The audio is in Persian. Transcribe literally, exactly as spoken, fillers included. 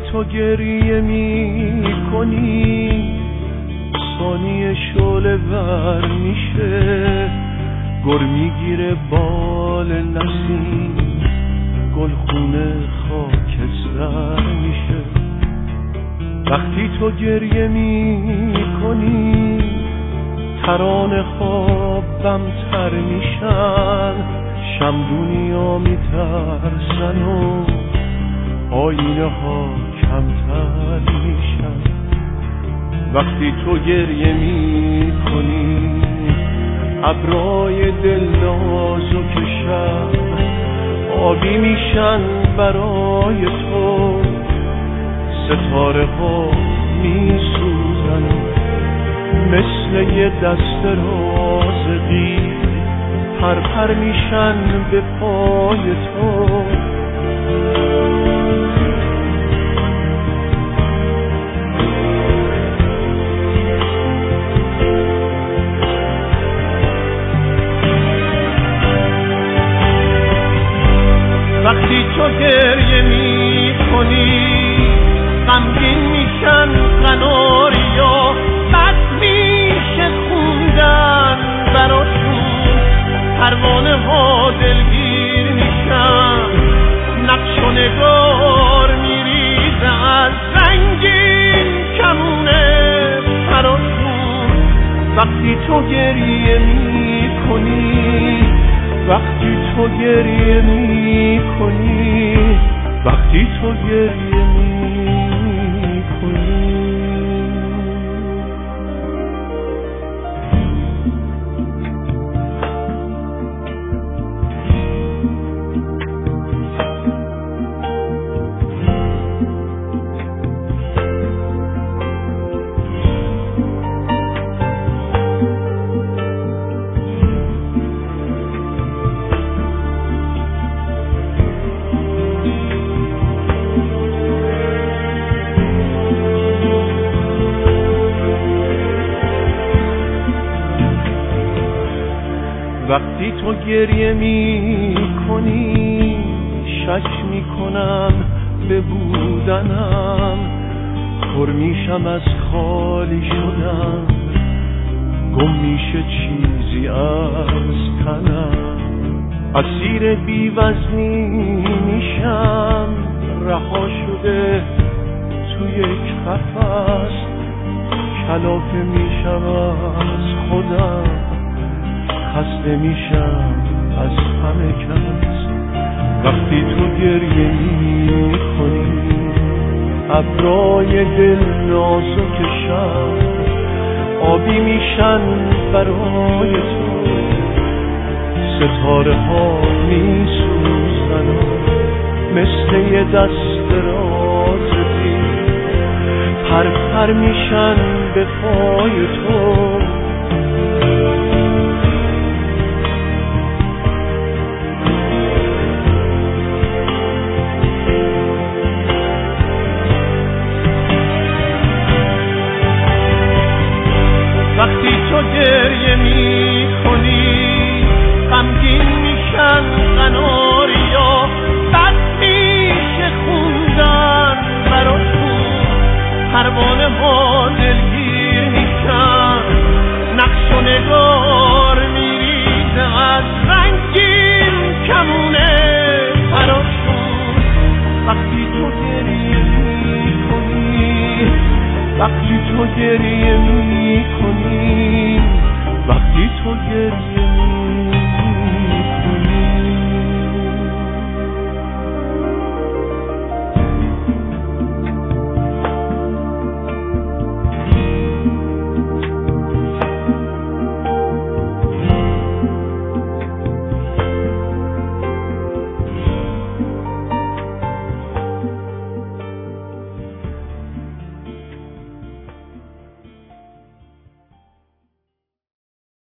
تو گریه می کنی ثانیه شعله ور میشه، گر میگیره بال نسیم، گلخونه خاکستر میشه. وقتی تو گریه می کنی ترانه خوابم تر میشن، شمدونیا میترسن و آینه ها کمتر میشن. وقتی تو گریه می کنی ابرای دل نازک شب آبی میشن برای تو، ستاره ها میسوزن مثل یه دست رازقی، پر پر میشن به پای تو. وقتی تو گریه می کنی غمگین میشن قناریا، بد میشه خوندن براشون، پروانه ها دلگیر میشن، نقش و نگار میریزه از رنگین کمونه براشون. وقتی تو گریه می کنی، وقتی تو گریه می کنی، وقتی تو گریه می کنی. وقتی تو گریه می کنی شک می کنم به بودنم، پر میشم از خالی شدن، گم میشه چیزی از تنم، اسیر بی‌وزنی میشم، رها شده تو یک قفس، کلافه میشم از خودم، خسته میشم از همه کس. وقتی تو گریه می کنی ابرای دل نازک شب آبی میشن برای تو، ستاره ها میسوزن مثل یه دست رازقی، پر پر میشن به پای تو. وقتی تو گریه می کنی غمگین میشن قناریا، بد میشه خوندن براشون، پروانه ها دلگیر میشن، نقش و نگار میریزه از رنگین کمونه براشون. وقتی تو گریه می کنی، وقتی تو گریه می کنی،